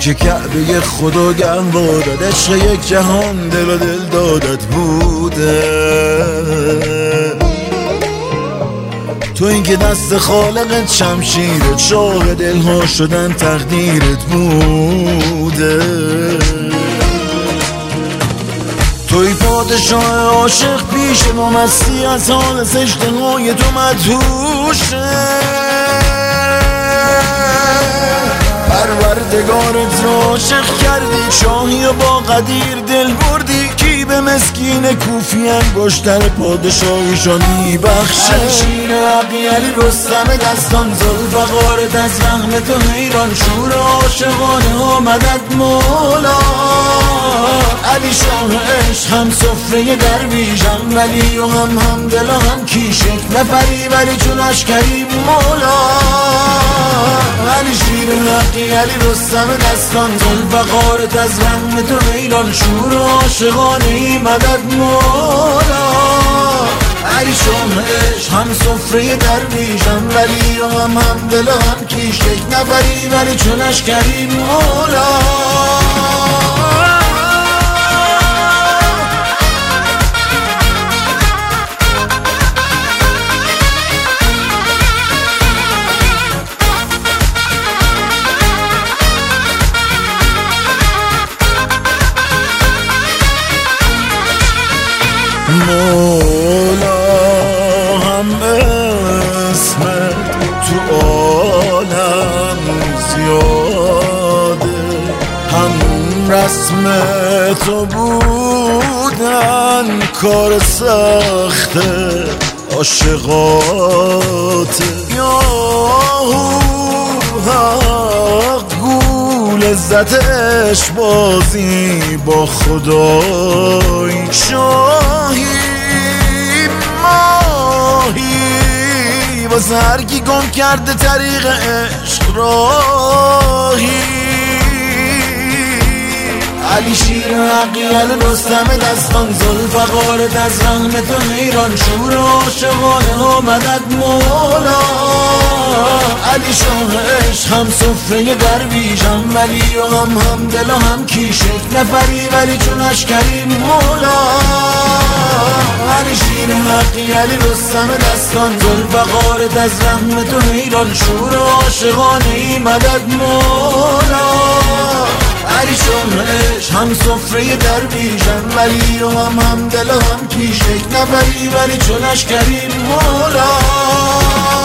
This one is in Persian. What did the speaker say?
که کعبه خدا گرم بادد، عشق یک جهان دل و دل دادت بوده. تو این که دست خالقت شمشیرت، شاه دلها شدن تقدیرت بوده. توی پادشاه عاشق پیش ما، مستی از حال سجده های تو مدهوشه. پروردگارت را عاشق کردی، شاهی و با قدیر دل بردی. کی به مسکین کوفی انگشتر پادشاهیشان میبخشه؟ شیر عقی علی رستم دستان، ذوالفقارت از رحم تو حیران. شور عاشقانه آمدت مولا، علی شاه عشق هم سفره درویشم. ولی و هم دل و هم کیشک نفری، ولی چون اشکری مولا. علی شیر حقی علی رستم دستان، ذوالفقارت از رحم تو حیران. شور عاشقانه ای مدد مولا، علی شاه عشق هم سفره درویشم. ولی و هم دل و هم کیشک نفری، ولی چون اشکری مولا. مولا هم اسمت تو عالم زیاده، هم رسم تو بودن کار سخت عاشقاته. یا حق گو لذتش بازی با خدای، شاهی ماهی واسه هرکی گم کرده طریق عشق راهی. علی شیر حقی علی رستم دستان، ذوالفقارت از رحم تو حیران. شور عاشقانه آمدت مولا، علی شاه عشق هم سفره درویشم. ولی و هم دل و هم کیشک نفری، ولی چون اشکری مولا. علی شیر حقی علی رستم دستان، ذوالفقارت از رحم تو حیران. شور عاشقانه ای مدد مولا، علی شاه عشق هم سفره درویشم. ولی و هم دل و هم کیشک نفری، ولی چون اشکری مولا.